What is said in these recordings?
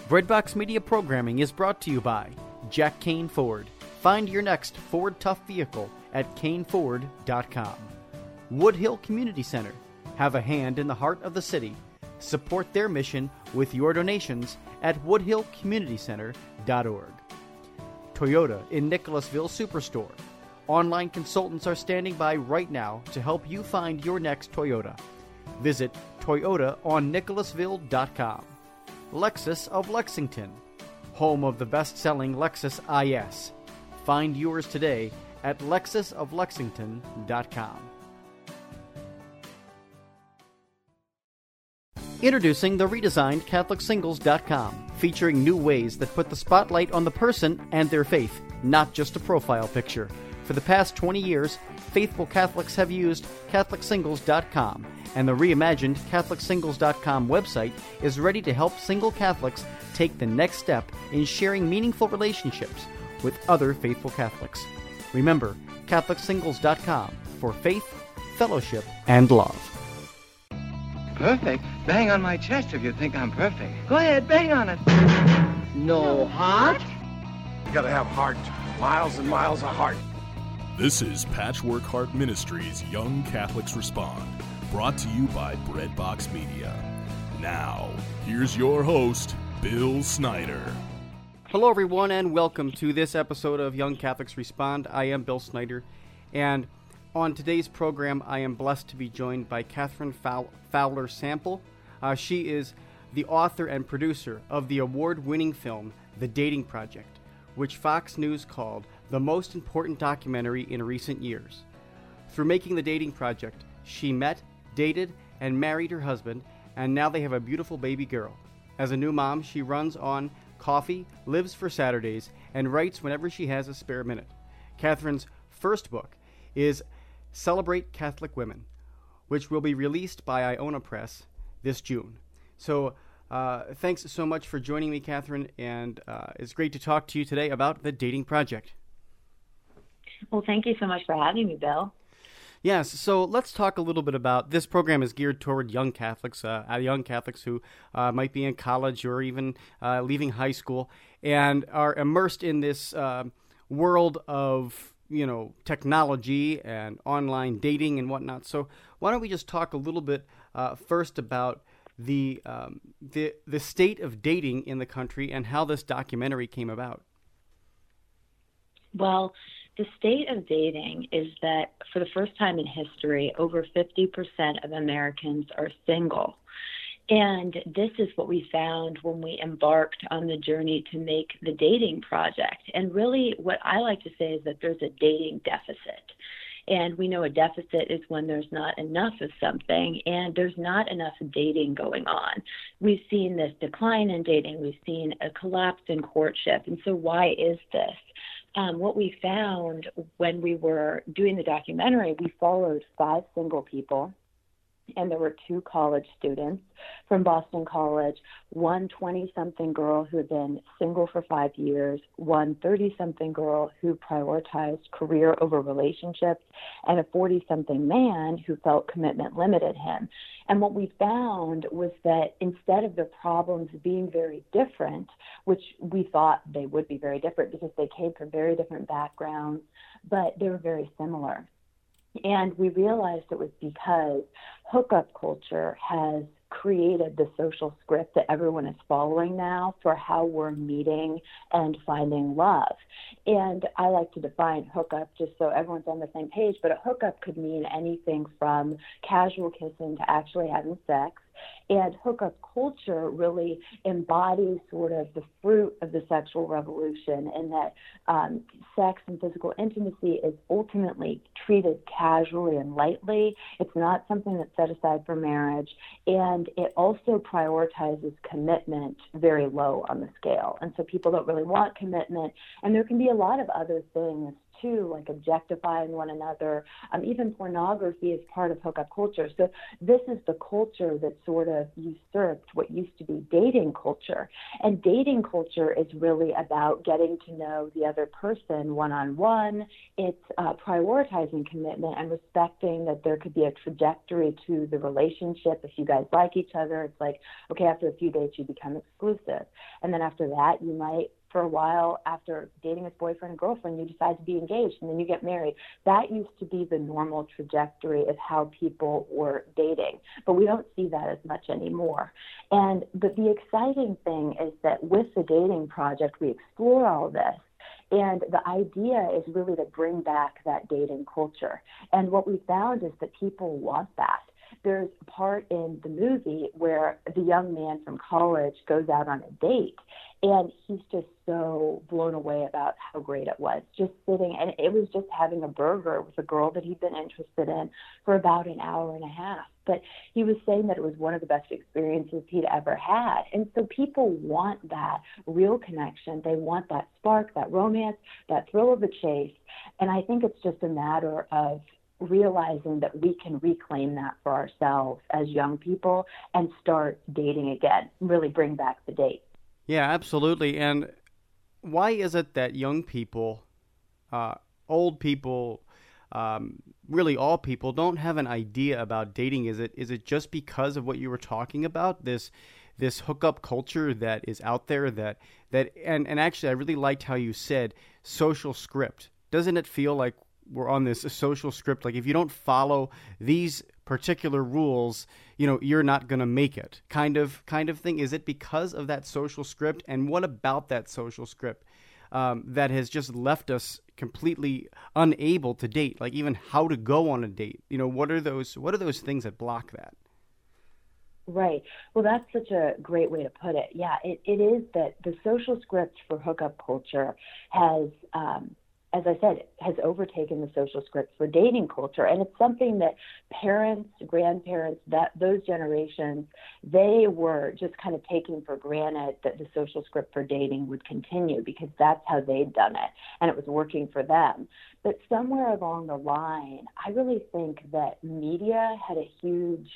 Breadbox Media programming is brought to you by Jack Kane Ford. Find your next Ford Tough vehicle at caneford.com. Woodhill Community Center. Have a hand in the heart of the city. Support their mission with your donations at woodhillcommunitycenter.org. Toyota in Nicholasville Superstore. Online consultants are standing by right now to help you find your next Toyota. Visit toyotaonnicholasville.com. Lexus of Lexington, home of the best-selling Lexus IS. Find yours today at lexusoflexington.com. Introducing the redesigned CatholicSingles.com, featuring new ways that put the spotlight on the person and their faith, not just a profile picture. For the past 20 years, faithful Catholics have used CatholicSingles.com, and the reimagined CatholicSingles.com website is ready to help single Catholics take the next step in sharing meaningful relationships with other faithful Catholics. Remember, CatholicSingles.com for faith, fellowship, and love. Perfect? Bang on my chest if you think I'm perfect. Go ahead, bang on it. No heart? You gotta have heart. Miles and miles of heart. This is Patchwork Heart Ministries' Young Catholics Respond, brought to you by Breadbox Media. Now, here's your host, Bill Snyder. Hello, everyone, and welcome to this episode of Young Catholics Respond. I am Bill Snyder, and on today's program, I am blessed to be joined by Catherine Fowler Sample. She is the author and producer of the award-winning film, The Dating Project, which Fox News called the most important documentary in recent years. Through making The Dating Project, she met, dated, and married her husband, and now they have a beautiful baby girl. As a new mom, she runs on coffee, lives for Saturdays, and writes whenever she has a spare minute. Catherine's first book is Celebrate Catholic Women, which will be released by Iona Press this June. So thanks so much for joining me, Catherine, and it's great to talk to you today about The Dating Project. Well, thank you so much for having me, Bill. Yes, so let's talk a little bit about, this program is geared toward young Catholics who might be in college or even leaving high school and are immersed in this world of, technology and online dating and whatnot. So why don't we just talk a little bit first about the state of dating in the country and how this documentary came about? Well, the state of dating is that for the first time in history, over 50% of Americans are single. And this is what we found when we embarked on the journey to make The Dating Project. And really what I like to say is that there's a dating deficit. And we know a deficit is when there's not enough of something and there's not enough dating going on. We've seen this decline in dating. We've seen a collapse in courtship. And so why is this? What we found when we were doing the documentary, we followed 5 single people, and there were 2 college students from Boston College, one 20-something girl who had been single for 5 years, one 30-something girl who prioritized career over relationships, and a 40-something man who felt commitment limited him. And what we found was that instead of the problems being very different, which we thought they would be very different because they came from very different backgrounds, but they were very similar. And we realized it was because hookup culture has created the social script that everyone is following now for how we're meeting and finding love. And I like to define hookup just so everyone's on the same page, but a hookup could mean anything from casual kissing to actually having sex. And hookup culture really embodies sort of the fruit of the sexual revolution, in that sex and physical intimacy is ultimately treated casually and lightly. It's not something that's set aside for marriage, and it also prioritizes commitment very low on the scale. And so people don't really want commitment, and there can be a lot of other things too, like objectifying one another. Even pornography is part of hookup culture. So this is the culture that sort of usurped what used to be dating culture. And dating culture is really about getting to know the other person one-on-one. It's prioritizing commitment and respecting that there could be a trajectory to the relationship. If you guys like each other, it's like, okay, after a few dates, you become exclusive. And then after that, you might, for a while, after dating as boyfriend and girlfriend, you decide to be engaged, and then you get married. That used to be the normal trajectory of how people were dating, but we don't see that as much anymore. But the exciting thing is that with the dating project, we explore all this. And the idea is really to bring back that dating culture. And what we found is that people want that. There's a part in the movie where the young man from college goes out on a date, and he's just so blown away about how great it was. Just sitting, and it was just having a burger with a girl that he'd been interested in for about an hour and a half. But he was saying that it was one of the best experiences he'd ever had. And so people want that real connection. They want that spark, that romance, that thrill of the chase. And I think it's just a matter of realizing that we can reclaim that for ourselves as young people and start dating again, really bring back the date. Yeah, absolutely. And why is it that young people, old people, really all people don't have an idea about dating? Is it just because of what you were talking about, this hookup culture that is out there and actually I really liked how you said social script. Doesn't it feel like we're on this social script? Like if you don't follow these particular rules, you're not going to make it kind of thing. Is it because of that social script? And what about that social script that has just left us completely unable to date, like even how to go on a date? What are those things that block that? Right. Well, that's such a great way to put it. Yeah, it is that the social script for hookup culture has, as I said, has overtaken the social script for dating culture. And it's something that parents, grandparents, those generations, they were just kind of taking for granted that the social script for dating would continue because that's how they'd done it and it was working for them. But somewhere along the line, I really think that media had a huge,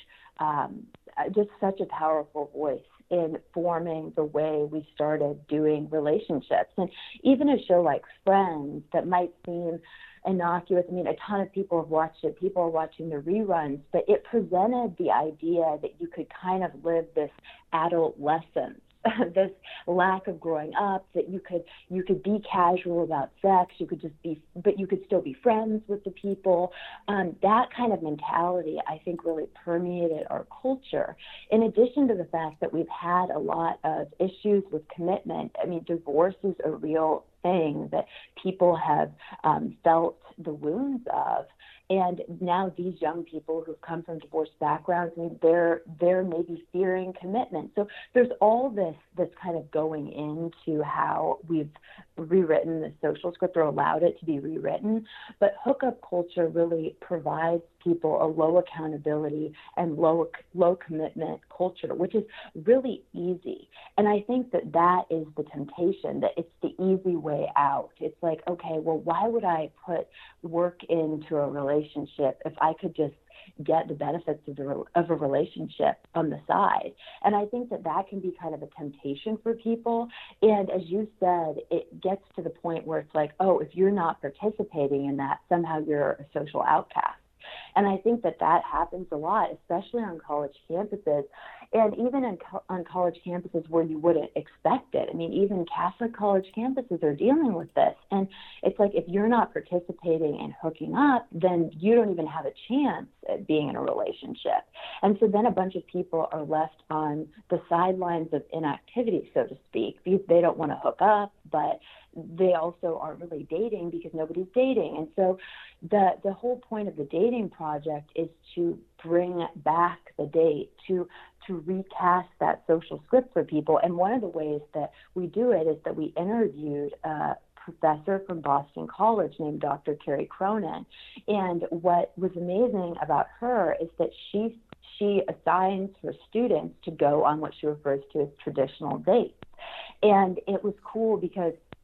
just such a powerful voice in forming the way we started doing relationships. And even a show like Friends that might seem innocuous, I mean, a ton of people have watched it, people are watching the reruns, but it presented the idea that you could kind of live this adolescence, this lack of growing up, that you could be casual about sex, but you could still be friends with the people. That kind of mentality, I think, really permeated our culture. In addition to the fact that we've had a lot of issues with commitment. I mean, divorce is a real thing that people have felt the wounds of. And now these young people who've come from divorced backgrounds, I mean, they're maybe fearing commitment. So there's all this that's kind of going into how we've rewritten the social script or allowed it to be rewritten. But hookup culture really provides people a low accountability and low commitment culture, which is really easy. And I think that is the temptation, that it's the easy way out. It's like, okay, well, why would I put work into a relationship if I could just get the benefits of a relationship on the side? And I think that can be kind of a temptation for people. And as you said, it gets to the point where it's like, oh, if you're not participating in that, somehow you're a social outcast. And I think that happens a lot, especially on college campuses, and even on college campuses where you wouldn't expect it. I mean, even Catholic college campuses are dealing with this. And it's like, if you're not participating and hooking up, then you don't even have a chance at being in a relationship. And so then a bunch of people are left on the sidelines of inactivity, so to speak, because they don't want to hook up, but they also aren't really dating because nobody's dating. And so the whole point of the dating project is to bring back the date, to recast that social script for people. And one of the ways that we do it is that we interviewed a professor from Boston College named Dr. Carrie Cronin. And what was amazing about her is that she assigns her students to go on what she refers to as traditional dates. And it was cool because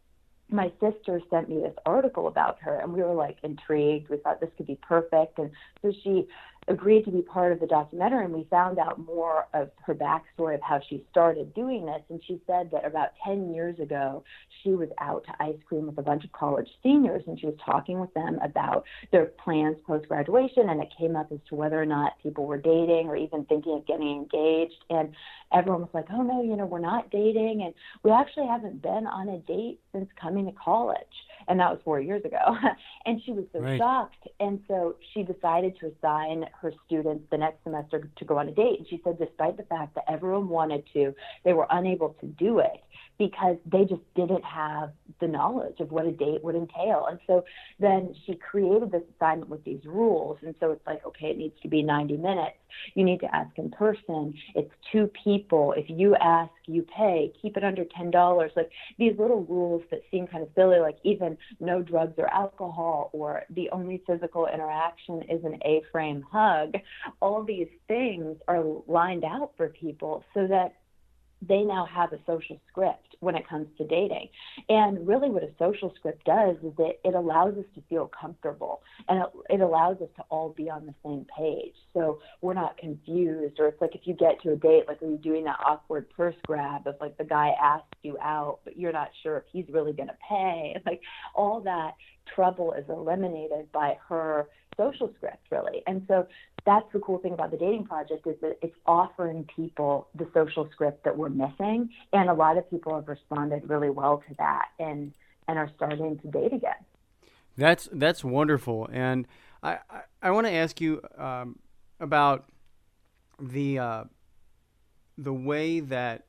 my sister sent me this article about her, and we were like intrigued. We thought this could be perfect. And so she agreed to be part of the documentary, and we found out more of her backstory of how she started doing this. And she said that about 10 years ago, she was out to ice cream with a bunch of college seniors, and she was talking with them about their plans post-graduation, and it came up as to whether or not people were dating or even thinking of getting engaged. And everyone was like, oh, no, we're not dating, and we actually haven't been on a date since coming to college. And that was 4 years ago. And she was so shocked. And so she decided to assign her students the next semester to go on a date. And she said, despite the fact that everyone wanted to, they were unable to do it because they just didn't have the knowledge of what a date would entail. And so then she created this assignment with these rules. And so it's like, okay, it needs to be 90 minutes. You need to ask in person. It's 2 people. If you ask, you pay. Keep it under $10. Like these little rules that seem kind of silly, like even no drugs or alcohol, or the only physical interaction is an A-frame hug. All these things are lined out for people so that they now have a social script when it comes to dating. And really what a social script does is that it allows us to feel comfortable, and it allows us to all be on the same page. So we're not confused, or it's like if you get to a date, like are you doing that awkward purse grab of like the guy asked you out, but you're not sure if he's really going to pay. Like all that trouble is eliminated by her social script, really. And so that's the cool thing about the Dating Project, is that it's offering people the social script that we're missing. And a lot of people have responded really well to that and are starting to date again. That's wonderful. And I want to ask you about the way that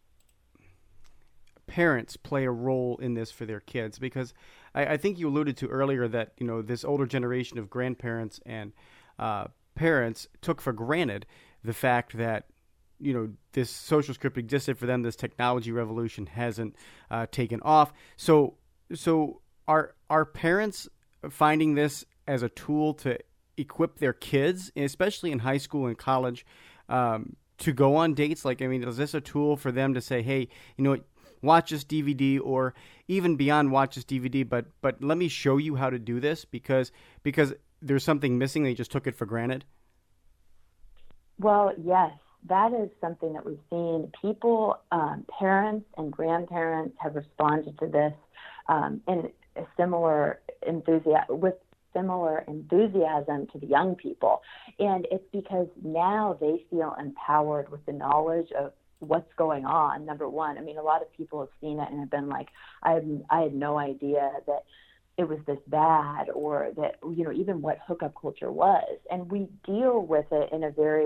parents play a role in this for their kids, because I think you alluded to earlier that this older generation of grandparents and parents took for granted the fact that this social script existed for them. This technology revolution hasn't taken off. So are parents finding this as a tool to equip their kids, especially in high school and college, to go on dates? Like, I mean, is this a tool for them to say, hey, watch this DVD, or even beyond watch this DVD, but let me show you how to do this because there's something missing. They just took it for granted. Well, yes, that is something that we've seen. People, parents and grandparents have responded to this in a similar enthusiasm to the young people. And it's because now they feel empowered with the knowledge of what's going on. Number one, I mean, a lot of people have seen it and have been like, I had no idea that it was this bad, or that, even what hookup culture was. And we deal with it in a very,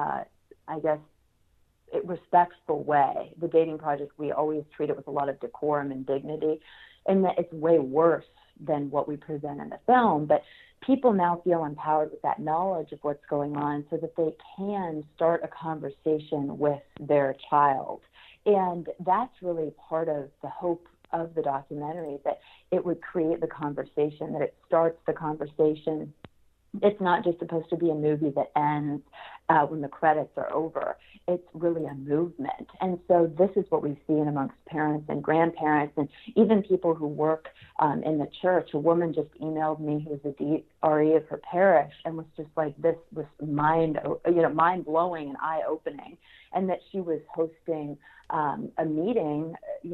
respectful way. The Dating Project, we always treat it with a lot of decorum and dignity, and that it's way worse than what we present in the film. But people now feel empowered with that knowledge of what's going on so that they can start a conversation with their child. And that's really part of the hope of the documentary, that it would create the conversation, that it starts the conversation. It's not just supposed to be a movie that ends when the credits are over. It's really a movement. And so this is what we've seen amongst parents and grandparents, and even people who work in the church. A woman just emailed me who was a DRE of her parish and was just like, this was mind-blowing and eye-opening, and that she was hosting a meeting,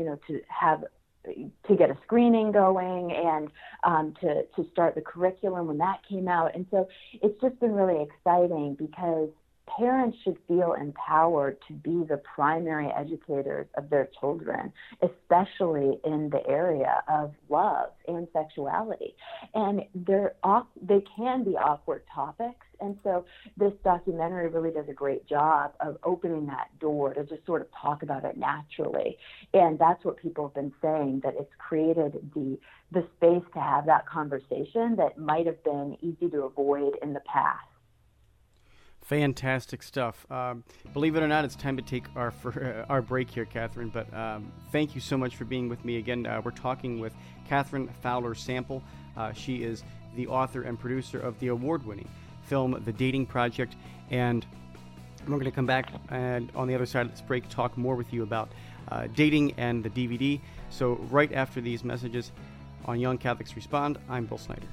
to get a screening going and to start the curriculum when that came out. And so it's just been really exciting, because parents should feel empowered to be the primary educators of their children, especially in the area of love and sexuality. And they can be awkward topics. And so this documentary really does a great job of opening that door to just sort of talk about it naturally. And that's what people have been saying, that it's created the space to have that conversation that might have been easy to avoid in the past. Fantastic stuff. Believe it or not, it's time to take our break here, Catherine. But thank you so much for being with me again. We're talking with Catherine Fowler Sample. She is the author and producer of the award-winning film The Dating Project. And we're going to come back and on the other side of this break talk more with you about dating and the DVD. So right after these messages on Young Catholics Respond, I'm Bill Snyder.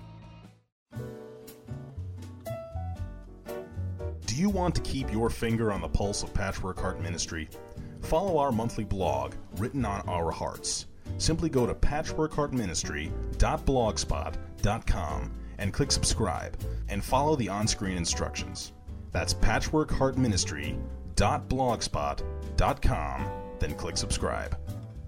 Do you want to keep your finger on the pulse of Patchwork Heart Ministry? Follow our monthly blog, Written on Our Hearts. Simply go to patchworkheartministry.blogspot.com and click subscribe, and follow the on-screen instructions. That's patchworkheartministry.blogspot.com, then click subscribe.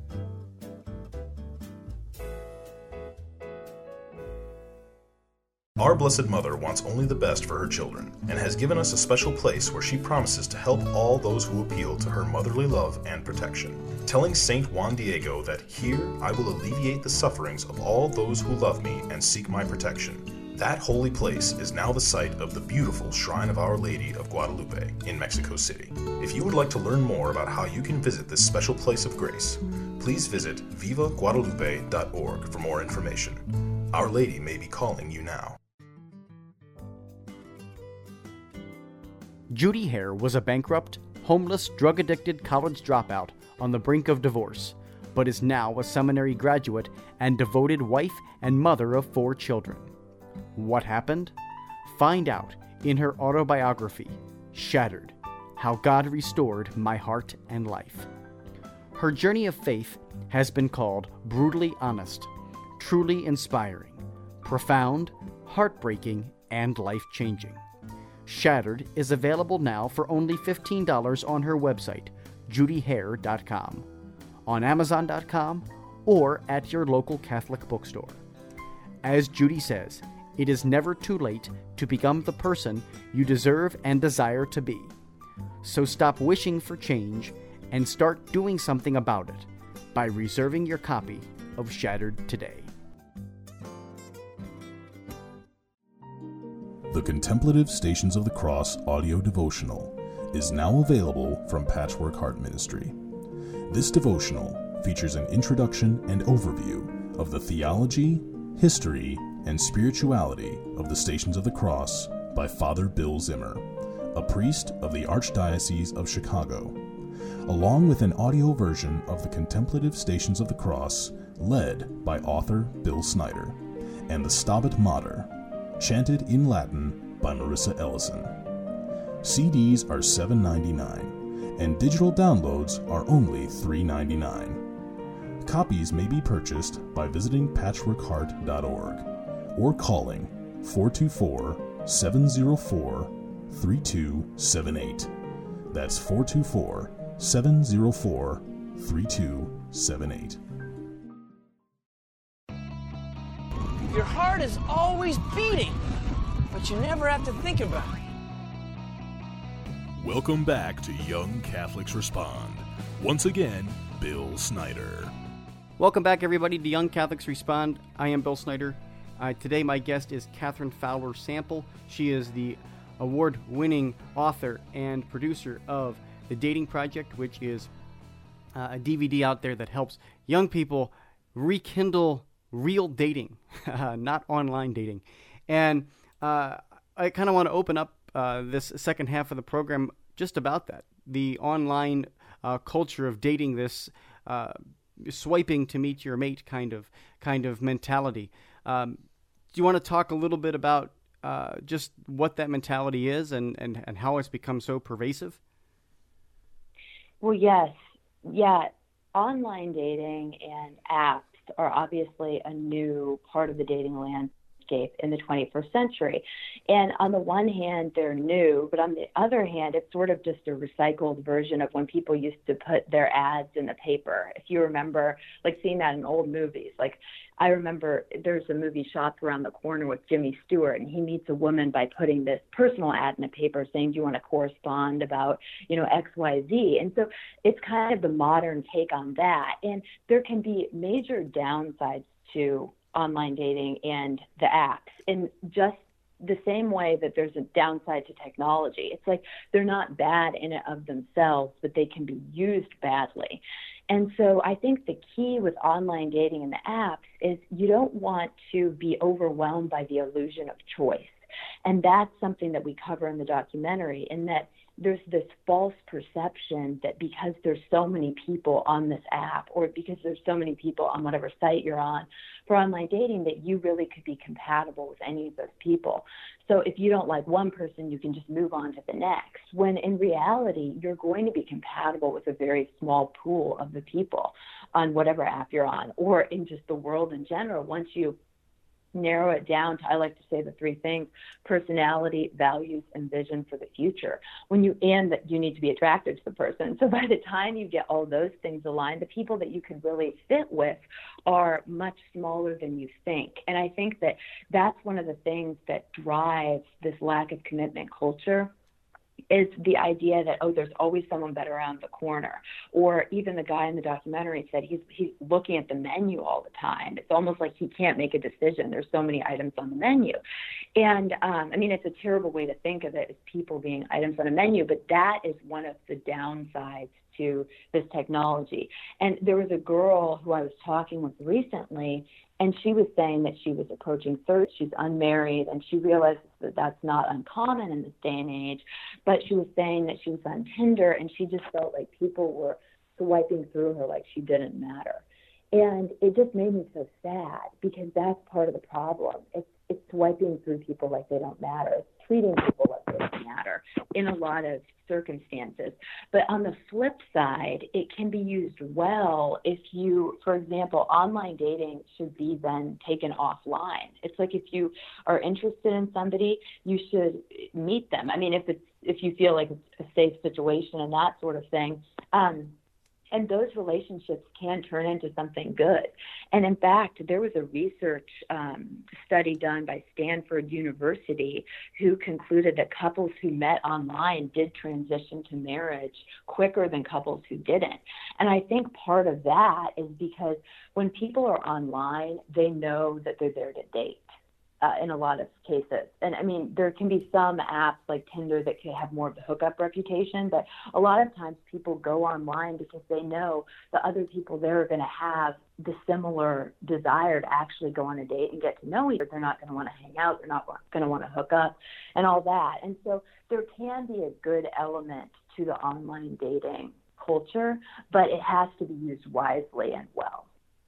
Our Blessed Mother wants only the best for her children, and has given us a special place where she promises to help all those who appeal to her motherly love and protection. Telling Saint Juan Diego that, "Here I will alleviate the sufferings of all those who love me and seek my protection." That holy place is now the site of the beautiful Shrine of Our Lady of Guadalupe in Mexico City. If you would like to learn more about how you can visit this special place of grace, please visit vivaguadalupe.org for more information. Our Lady may be calling you now. Judy Hare was a bankrupt, homeless, drug-addicted college dropout on the brink of divorce, but is now a seminary graduate and devoted wife and mother of 4 children. What happened? Find out in her autobiography, Shattered: How God Restored My Heart and Life. Her journey of faith has been called brutally honest, truly inspiring, profound, heartbreaking, and life-changing. Shattered is available now for only $15 on her website, judyhare.com, on Amazon.com, or at your local Catholic bookstore. As Judy says, it is never too late to become the person you deserve and desire to be. So stop wishing for change and start doing something about it by reserving your copy of Shattered today. The Contemplative Stations of the Cross audio devotional is now available from Patchwork Heart Ministry. This devotional features an introduction and overview of the theology, history, and spirituality of the Stations of the Cross by Father Bill Zimmer, a priest of the Archdiocese of Chicago, along with an audio version of the Contemplative Stations of the Cross led by author Bill Snyder, and the Stabat Mater, chanted in Latin by Marissa Ellison. CDs are $7.99, and digital downloads are only $3.99. Copies may be purchased by visiting patchworkheart.org or calling 424-704-3278. That's 424-704-3278. Your heart is always beating, but you never have to think about it. Welcome back to Young Catholics Respond. Once again, Bill Snyder. Welcome back, everybody, to Young Catholics Respond. I am Bill Snyder. Today, my guest is Catherine Fowler Sample. She is the award-winning author and producer of The Dating Project, which is a DVD out there that helps young people rekindle real dating, not online dating. And I kind of want to open up this second half of the program just about that, the online culture of dating, this swiping to meet your mate kind of mentality. Do you want to talk a little bit about just what that mentality is and how it's become so pervasive? Well, yes. Yeah. Online dating and apps are obviously a new part of the dating landscape in the 21st century. And on the one hand, they're new, but on the other hand, it's sort of just a recycled version of when people used to put their ads in the paper. If you remember, like seeing that in old movies, like I remember there's a movie Shots Around the Corner with Jimmy Stewart, and he meets a woman by putting this personal ad in the paper saying, do you want to correspond about, X, Y, Z? And so it's kind of the modern take on that. And there can be major downsides to online dating and the apps in just the same way that there's a downside to technology. It's like they're not bad in and of themselves, but they can be used badly. And so I think the key with online dating and the apps is you don't want to be overwhelmed by the illusion of choice. And that's something that we cover in the documentary, in that there's this false perception that because there's so many people on this app, or because there's so many people on whatever site you're on for online dating, that you really could be compatible with any of those people. So if you don't like one person, you can just move on to the next, when in reality, you're going to be compatible with a very small pool of the people on whatever app you're on, or in just the world in general. Once you narrow it down to, I like to say, the three things: personality, values, and vision for the future. And that you need to be attracted to the person. So by the time you get all those things aligned, the people that you can really fit with are much smaller than you think. And I think that that's one of the things that drives this lack of commitment culture, is the idea that, oh, there's always someone better around the corner. Or even the guy in the documentary said he's looking at the menu all the time. It's almost like he can't make a decision. There's so many items on the menu. And I mean, it's a terrible way to think of it, as people being items on a menu, but that is one of the downsides to this technology. And there was a girl who I was talking with recently, and she was saying that she was approaching 30, she's unmarried, and she realized that that's not uncommon in this day and age. But she was saying that she was on Tinder, and she just felt like people were swiping through her like she didn't matter. And it just made me so sad, because that's part of the problem. It's swiping through people like they don't matter. It's treating people like they don't matter in a lot of circumstances. But on the flip side, it can be used well if you, for example, online dating should be then taken offline. It's like, if you are interested in somebody, you should meet them. I mean, if you feel like it's a safe situation and that sort of thing. And those relationships can turn into something good. And in fact, there was a research study done by Stanford University who concluded that couples who met online did transition to marriage quicker than couples who didn't. And I think part of that is because when people are online, they know that they're there to date. In a lot of cases. And I mean, there can be some apps like Tinder that can have more of the hookup reputation, but a lot of times people go online because they know the other people there are going to have the similar desire to actually go on a date and get to know each other. They're not going to want to hang out. They're not going to want to hook up and all that. And so there can be a good element to the online dating culture, but it has to be used wisely and well.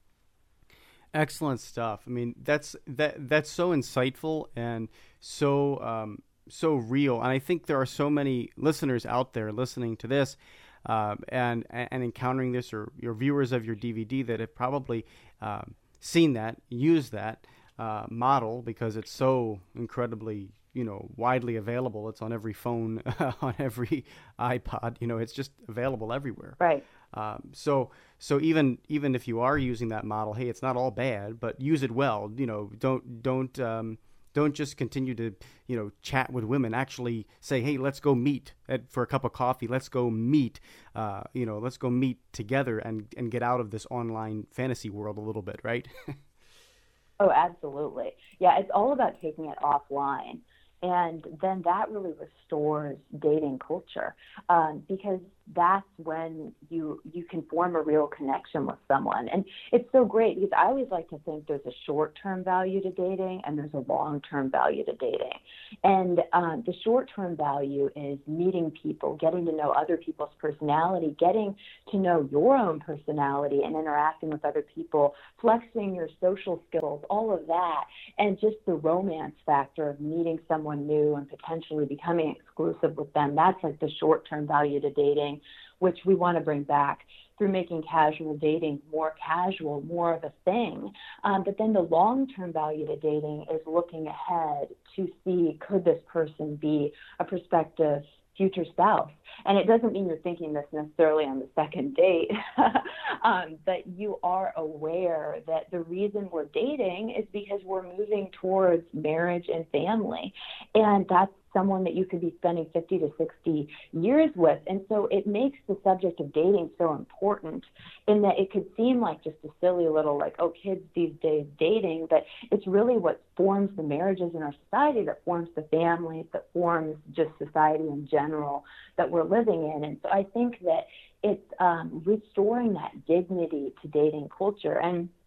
Excellent stuff. I mean, that's so insightful and so so real. And I think there are so many listeners out there listening to this and encountering this, or your viewers of your DVD that have probably seen that, used that model, because it's so incredibly, widely available. It's on every phone, on every iPod. It's just available everywhere. Right. So even if you are using that model, hey, it's not all bad, but use it well. Don't just continue to chat with women. Actually say, hey, let's go meet for a cup of coffee. Let's go meet. Let's go meet together and get out of this online fantasy world a little bit, right? Oh, absolutely. Yeah, it's all about taking it offline. And then that really restores dating culture, because that's when you can form a real connection with someone. And it's so great, because I always like to think there's a short-term value to dating and there's a long-term value to dating. And the short-term value is meeting people, getting to know other people's personality, getting to know your own personality and interacting with other people, flexing your social skills, all of that, and just the romance factor of meeting someone new and potentially becoming exclusive with them. That's like the short-term value to dating, which we want to bring back through making casual dating more casual, more of a thing. But then the long-term value to dating is looking ahead to see, could this person be a prospective future spouse? And it doesn't mean you're thinking this necessarily on the second date, but you are aware that the reason we're dating is because we're moving towards marriage and family. And that's someone that you could be spending 50 to 60 years with. And so it makes the subject of dating so important, in that it could seem like just a silly little, like, oh, kids these days dating, but it's really what forms the marriages in our society, that forms the families, that forms just society in general that we're living in. And so I think that it's restoring that dignity to dating culture. And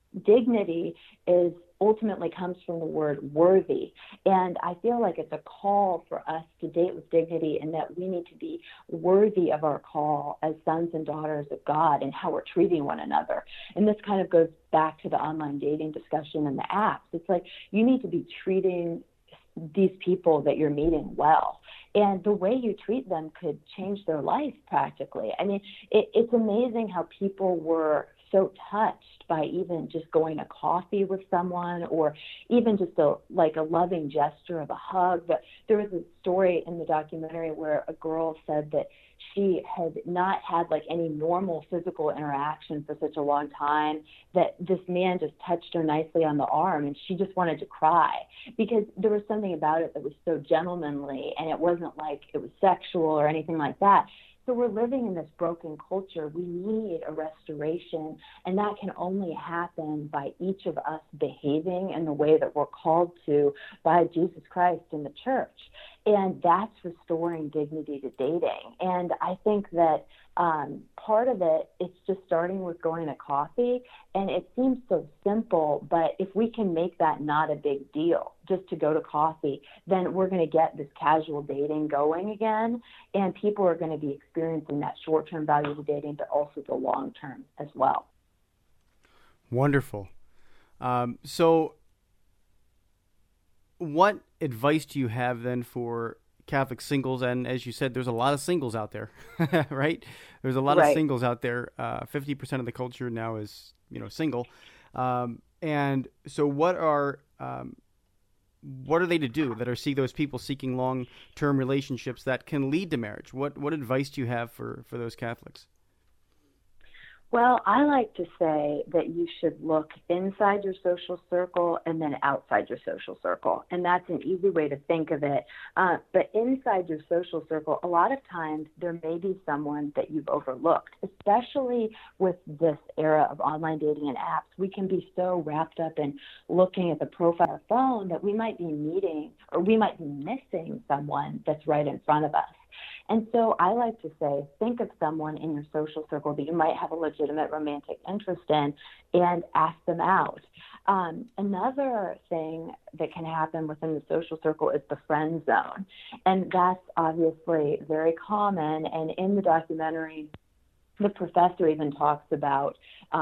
dignity is ultimately comes from the word worthy. And I feel like it's a call for us to date with dignity, and that we need to be worthy of our call as sons and daughters of God and how we're treating one another. And this kind of goes back to the online dating discussion and the apps. It's like you need to be treating these people that you're meeting well. And the way you treat them could change their life practically. I mean, it's amazing how people were so touched by even just going to coffee with someone, or even just a loving gesture of a hug. But there was a story in the documentary where a girl said that she had not had like any normal physical interaction for such a long time, that this man just touched her nicely on the arm and she just wanted to cry, because there was something about it that was so gentlemanly, and it wasn't like it was sexual or anything like that. So we're living in this broken culture. We need a restoration, and that can only happen by each of us behaving in the way that we're called to by Jesus Christ and the church. And that's restoring dignity to dating. And I think that part of it, it's just starting with going to coffee. And it seems so simple, but if we can make that not a big deal, just to go to coffee, then we're going to get this casual dating going again. And people are going to be experiencing that short-term value of dating, but also the long-term as well. Wonderful. So what advice do you have then for Catholic singles? And as you said, there's a lot of singles out there, right? There's a lot of singles out there. 50% of the culture now is, single. And so what are they to do that see those people seeking long-term relationships that can lead to marriage? What advice do you have for those Catholics? Well, I like to say that you should look inside your social circle and then outside your social circle. And that's an easy way to think of it. But inside your social circle, a lot of times there may be someone that you've overlooked, especially with this era of online dating and apps. We can be so wrapped up in looking at the profile of our phone that we might be meeting, or we might be missing someone that's right in front of us. And so I like to say, think of someone in your social circle that you might have a legitimate romantic interest in and ask them out. Another thing that can happen within the social circle is the friend zone. And that's obviously very common. And in the documentary, the professor even talks about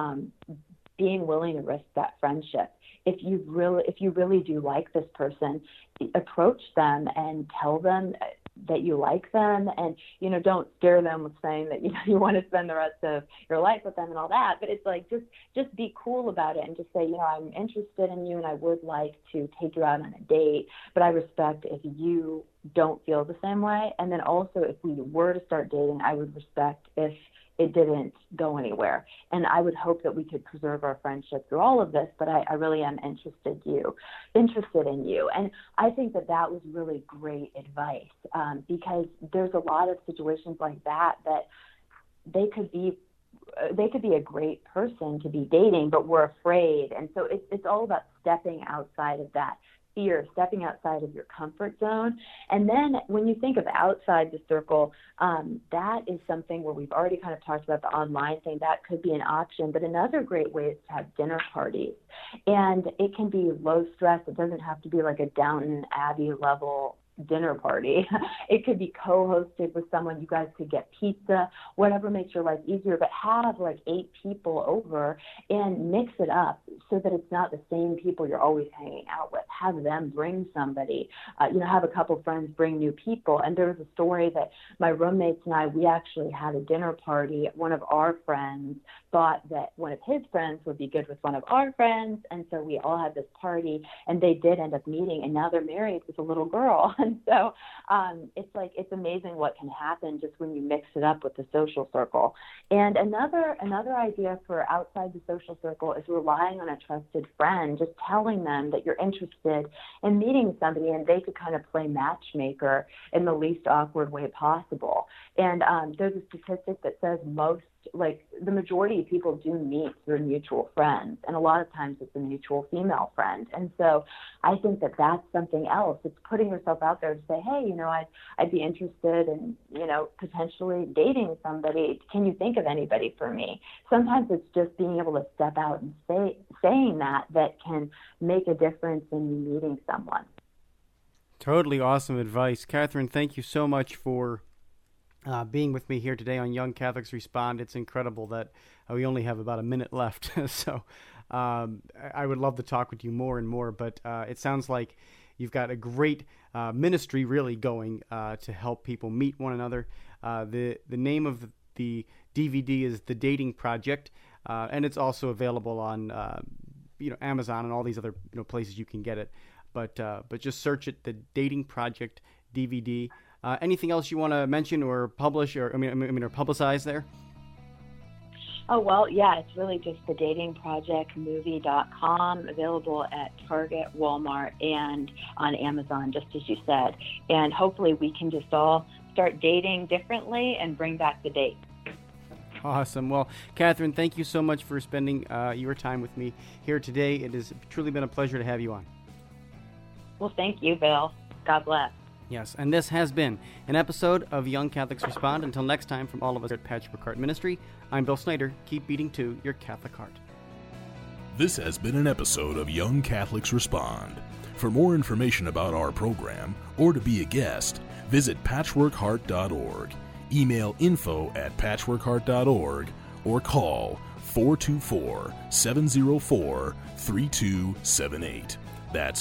being willing to risk that friendship. If you really do like this person, approach them and tell them that you like them, and don't scare them with saying that you want to spend the rest of your life with them and all that. But it's like just be cool about it and just say, I'm interested in you and I would like to take you out on a date, but I respect if you don't feel the same way. And then also, if we were to start dating, I would respect if it didn't go anywhere. And I would hope that we could preserve our friendship through all of this, but I really am interested in you. And I think that was really great advice, because there's a lot of situations like that they could be a great person to be dating, but we're afraid. And so it's all about stepping outside of that fear, stepping outside of your comfort zone. And then when you think of outside the circle, that is something where we've already kind of talked about the online thing. That could be an option. But another great way is to have dinner parties. And it can be low stress. It doesn't have to be like a Downton Abbey level dinner party. It could be co-hosted with someone. You guys could get pizza, whatever makes your life easier, but have like 8 people over and mix it up so that it's not the same people you're always hanging out with. Have them bring somebody, have a couple friends bring new people. And there was a story that my roommates and I, we actually had a dinner party. One of our friends thought that one of his friends would be good with one of our friends. And so we all had this party, and they did end up meeting, and now they're married with a little girl. And so it's amazing what can happen just when you mix it up with the social circle. And another idea for outside the social circle is relying on a trusted friend, just telling them that you're interested in meeting somebody, and they could kind of play matchmaker in the least awkward way possible. And there's a statistic that says the majority of people do meet through mutual friends, and a lot of times it's a mutual female friend. And so I think that that's something else. It's putting yourself out out there to say, hey, I'd be interested in, potentially dating somebody. Can you think of anybody for me? Sometimes it's just being able to step out and saying that can make a difference in you meeting someone. Totally awesome advice. Catherine, thank you so much for being with me here today on Young Catholics Respond. It's incredible that we only have about a minute left. So I would love to talk with you more and more, but it sounds like you've got a great ministry really going to help people meet one another. The name of the DVD is The Dating Project, and it's also available on Amazon and all these other places you can get it. But just search it, The Dating Project DVD. Anything else you want to mention or publish or publicize there? Oh, well, yeah, it's really just thedatingprojectmovie.com, available at Target, Walmart, and on Amazon, just as you said. And hopefully we can just all start dating differently and bring back the date. Awesome. Well, Catherine, thank you so much for spending your time with me here today. It has truly been a pleasure to have you on. Well, thank you, Bill. God bless. Yes, and this has been an episode of Young Catholics Respond. Until next time, from all of us at Patchwork Heart Ministry, I'm Bill Snyder. Keep beating to your Catholic heart. This has been an episode of Young Catholics Respond. For more information about our program, or to be a guest, visit patchworkheart.org, email info@patchworkheart.org, or call 424-704-3278. That's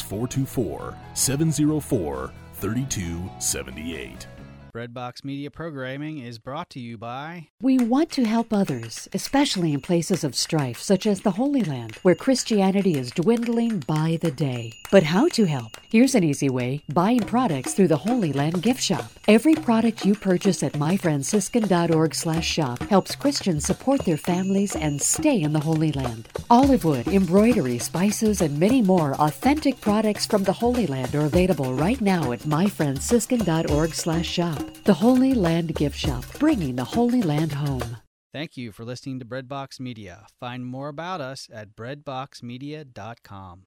424-704-3278. Breadbox Media programming is brought to you by... We want to help others, especially in places of strife, such as the Holy Land, where Christianity is dwindling by the day. But how to help? Here's an easy way. Buying products through the Holy Land gift shop. Every product you purchase at myfranciscan.org/shop helps Christians support their families and stay in the Holy Land. Olive wood, embroidery, spices, and many more authentic products from the Holy Land are available right now at myfranciscan.org/shop. The Holy Land Gift Shop, bringing the Holy Land home. Thank you for listening to Breadbox Media. Find more about us at breadboxmedia.com.